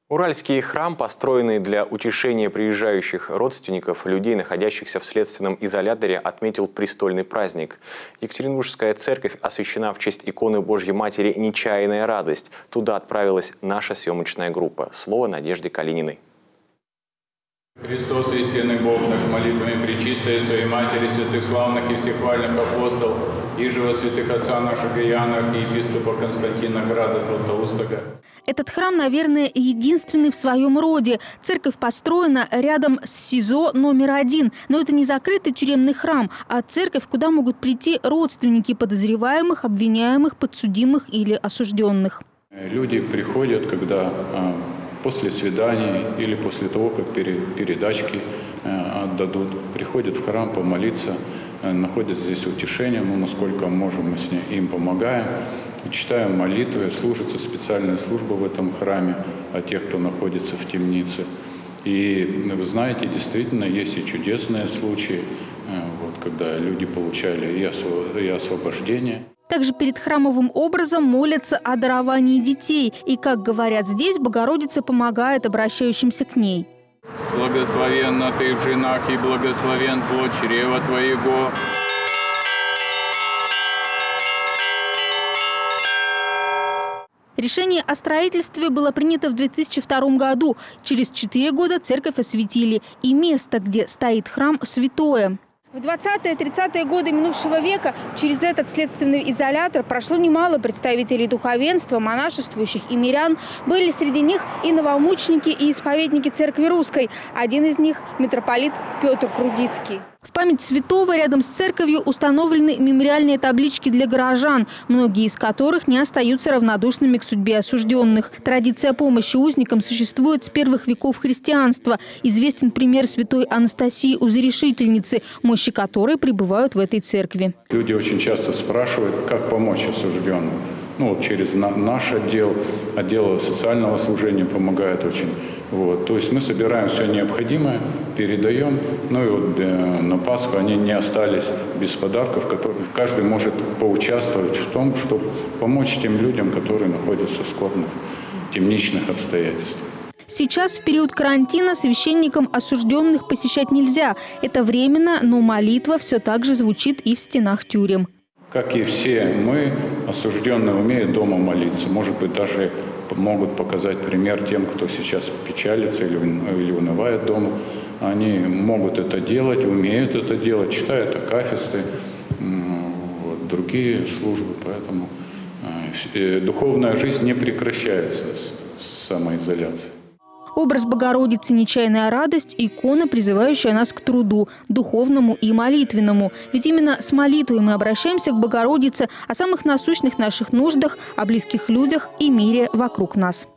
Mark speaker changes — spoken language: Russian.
Speaker 1: Уральский храм, построенный для утешения приезжающих родственников, людей, находящихся в следственном изоляторе, отметил престольный праздник. Екатеринбургская церковь освящена в честь иконы Божьей Матери «Нечаянная радость». Туда отправилась наша съемочная группа. Слово Надежде Калининой.
Speaker 2: Христос, истинный Бог наш, молитвами пречистой Своей Матери, святых славных и всехвальных апостолов, и живо святых отца нашего Иоанна, архиепископа Константина Града Златоустого.
Speaker 3: Этот храм, наверное, единственный в своем роде. Церковь построена рядом с СИЗО номер 1. Но это не закрытый тюремный храм, а церковь, куда могут прийти родственники подозреваемых, обвиняемых, подсудимых или осужденных.
Speaker 2: Люди приходят, когда после свиданий или после того, как передачки отдадут, приходят в храм помолиться, находят здесь утешение, насколько можем, мы им помогаем. Читаем молитвы, служится специальная служба в этом храме о тех, кто находится в темнице. И вы знаете, действительно, есть и чудесные случаи, когда люди получали и освобождение.
Speaker 3: Также перед храмовым образом молятся о даровании детей. И, как говорят здесь, Богородица помогает обращающимся к ней.
Speaker 2: Благословенна ты в женах, и благословен плод чрева твоего.
Speaker 3: Решение о строительстве было принято в 2002 году. Через 4 года церковь осветили. И место, где стоит храм, святое. В 20-30-е годы минувшего века через этот следственный изолятор прошло немало представителей духовенства, монашествующих и мирян. Были среди них и новомученики, и исповедники Церкви Русской. Один из них – митрополит Петр Крудицкий. В память святого рядом с церковью установлены мемориальные таблички для горожан, многие из которых не остаются равнодушными к судьбе осужденных. Традиция помощи узникам существует с первых веков христианства. Известен пример святой Анастасии Узрешительницы, мощи которой пребывают в этой церкви.
Speaker 2: Люди очень часто спрашивают, как помочь осужденным. Через наш отдел социального служения помогает очень. То есть мы собираем все необходимое, передаем. На Пасху они не остались без подарков, которые каждый может поучаствовать в том, чтобы помочь тем людям, которые находятся в скорбных темничных обстоятельствах.
Speaker 3: Сейчас, в период карантина, священникам осужденных посещать нельзя. Это временно, но молитва все так же звучит и в стенах тюрем.
Speaker 2: Как и все мы, осужденные, умеют дома молиться. Может быть, даже могут показать пример тем, кто сейчас печалится или унывает дома. Они могут это делать, умеют это делать, читают акафисты, другие службы. Поэтому духовная жизнь не прекращается с самоизоляцией.
Speaker 3: Образ Богородицы «Нечаянная радость» – икона, призывающая нас к труду, духовному и молитвенному. Ведь именно с молитвой мы обращаемся к Богородице о самых насущных наших нуждах, о близких людях и мире вокруг нас.